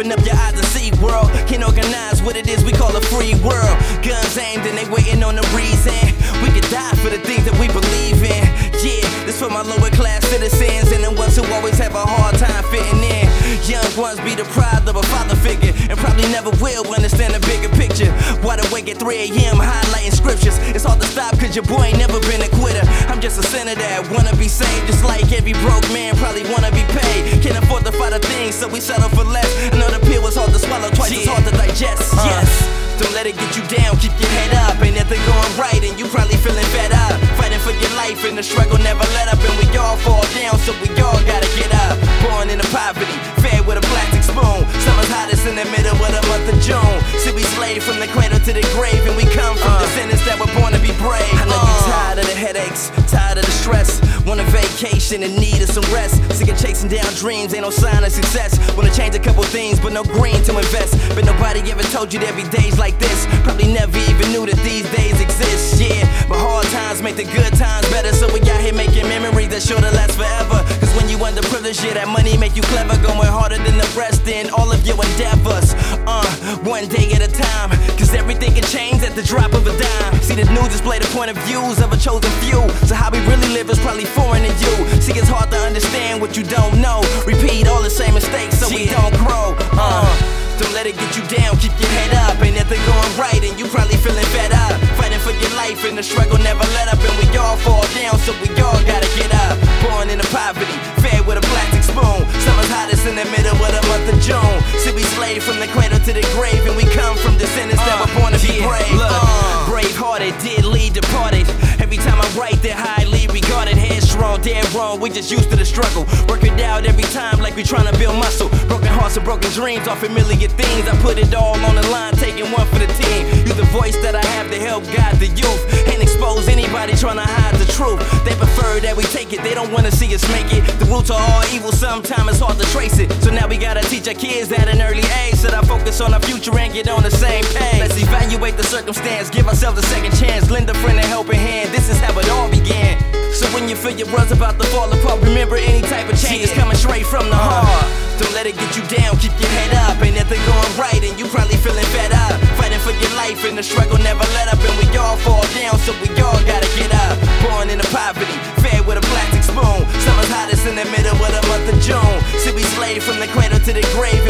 open up your eyes and see, world. Can't organize what it is we call a free world. Guns aimed and they waiting on the reason. We could die for the things that we believe in. Yeah, this for my lower class citizens and the ones who always have a hard time fitting in. Young ones be deprived of a father figure and probably never will understand the bigger picture. Wide awake at 3 a.m. highlighting scriptures. It's hard to stop cause your boy ain't never been a quitter. I'm just a sinner that wanna be saved, just like every broke man probably wanna be paid. Can't afford to fight a thing, so we settle for less. I know the pill was hard to swallow, twice as hard to digest. Yes, don't let it get you down, keep your head up. Ain't nothing going right and you probably feeling fed up. Fighting for your life and the struggle never let up. And we all fall down, so we all gotta get up. Born into poverty, fed with a plastic spoon. Summer's hottest in the middle of the month of June. See, we slave from the cradle to the grave, and we come from descendants that were born to be brave. I know you tired of the headaches, tired of the stress. Want a vacation in need of some rest. Sick of chasing down dreams, ain't no sign of success. Wanna change a couple things, but no green to invest. But nobody ever told you there'd be days like this. Probably never even knew that these days exist. Yeah, but hard times make the good times better. So we out here making memories that sure to last forever. Cause when you underprivileged, yeah, that money make you clever. Going harder than the rest in all of your endeavors. One day at a time. Cause everything can change at the drop of a dime. See, the news display the point of views of a chosen few. So how we really live is probably foreign to you. See, it's hard to understand what you don't know. Repeat all the same mistakes so we don't grow. Don't let it get you down, keep your head up. Ain't nothing going right and you probably feeling fed up. Fighting for your life and the struggle never let up. And we all fall down, so we all gotta get up. Born into poverty, fed with a plastic spoon. Summer's hottest in the middle of the month of June. See, we slave from the cradle to the grave, and we come from descendants that were born to be brave. Brave-hearted, did lead departed. Every time I write, they're highly regarded. Headstrong, dead wrong, we just used to the struggle. Work it out every time like we tryna build muscle. Broken hearts and broken dreams are familiar things. I put it all on the line, taking one for the team. Use the voice that I have to help guide the youth and expose anybody tryna hide the truth. They prefer that we take it, they don't wanna see us make it. The roots are all evil, sometimes it's hard to trace it. So now we gotta teach our kids at an early age, so that I focus on our future and get on the same page. Let's evaluate the circumstance, give ourselves a second chance, lend a friend a helping hand. This is how it all began. So when you feel your world's about to fall apart, remember any type of change is coming straight from the heart. Don't let it get you down, keep your head up. Ain't nothing going right and you probably feeling fed up. Fighting for your life and the struggle never let up. And we all fall down, so we all gotta get up. Born into poverty, fed with a plastic spoon. Summer's hottest in the middle of the month of June. See, we slave from the cradle to the grave,